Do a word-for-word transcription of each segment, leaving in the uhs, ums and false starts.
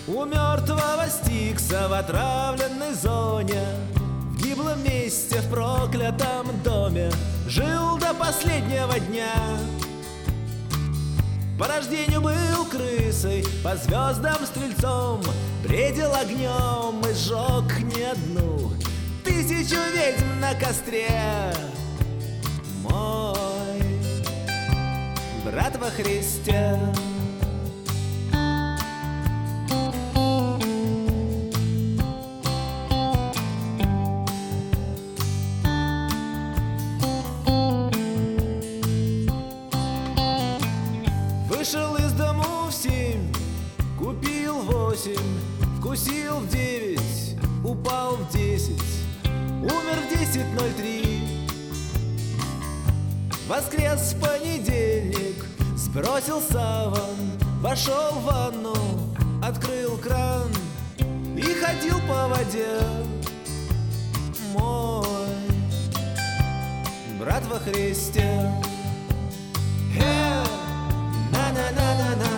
У мертвого Стикса в отравленной зоне, в гиблом месте, в проклятом доме, жил до последнего дня. По рождению был крысой, по звездам стрельцом, бредил огнем и сжег не одну тысячу ведьм на костре. Мой брат во Христе. Вышел из дому в семь, купил восемь, вкусил в девять, упал в десять, умер в десять ноль три. Воскрес в понедельник, сбросил саван, вошел в ванну, открыл кран и ходил по воде. Мой брат во Христе. Э! На-на-на-на-на.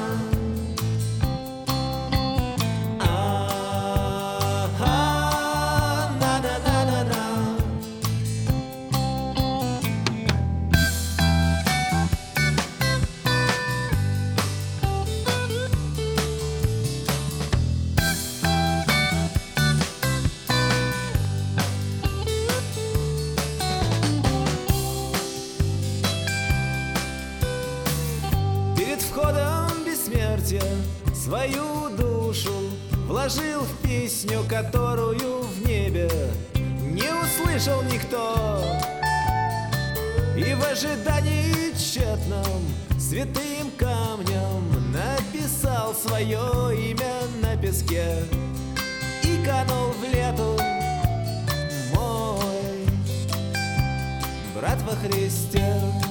А-а, на-на-на-на-на. Перед входом бессмертия свою душу вложил в песню, которую в небе не услышал никто. И в ожидании тщетном святым камнем написал свое имя на песке и канул в лету. Мой брат во Христе.